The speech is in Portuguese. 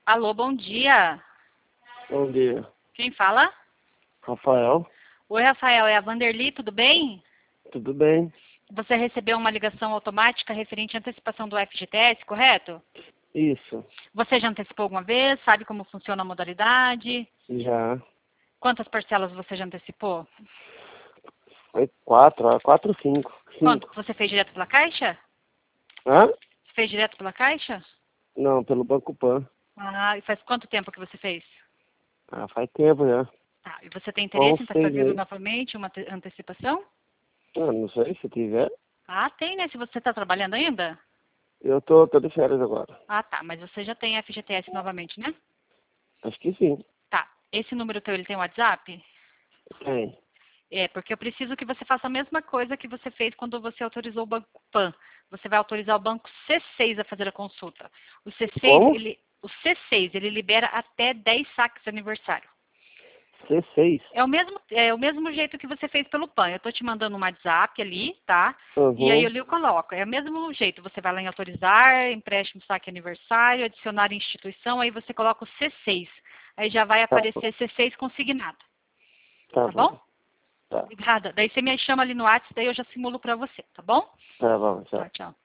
Alô, bom dia. Bom dia. Quem fala? Rafael, Oi, Rafael, é a Vanderly, tudo bem? tudo bem? Você recebeu uma ligação automática referente à antecipação do FGTS, correto? Isso, Você já antecipou alguma vez? Sabe como funciona a modalidade? já. Quantas parcelas você já antecipou? Foi quatro, cinco. Quanto? Cinco. Você fez direto pela Caixa? Hã? Fez direto pela Caixa? Não, pelo Banco Pan. Ah, e faz quanto tempo que você fez? Ah, faz tempo já. Tá, e você tem Há interesse em uns estar 6 meses. novamente uma antecipação? Ah, não sei se tiver. Ah, tem, né? Se você está trabalhando ainda? Eu tô de férias agora. Ah, tá, mas você já tem FGTS novamente, né? Acho que sim. Tá, esse número teu, ele tem WhatsApp? Tem. É, porque eu preciso que você faça a mesma coisa que você fez quando você autorizou o Banco Pan. Você vai autorizar o Banco C6 a fazer a consulta. O C6, Como? o C6, ele libera até 10 saques de aniversário. C6. É o mesmo jeito que você fez pelo PAN. Eu estou te mandando um WhatsApp ali, tá? E aí Uhum. eu coloco. É o mesmo jeito. Você vai lá em autorizar, empréstimo, saque aniversário, adicionar instituição, aí você coloca o C6. Aí já vai Tá bom. aparecer C6 consignado. Tá Tá bom? bom. Tá. Obrigada. Daí você me chama ali no WhatsApp, daí eu já simulo para você, tá bom? Tá bom, tchau. Tchau, tchau.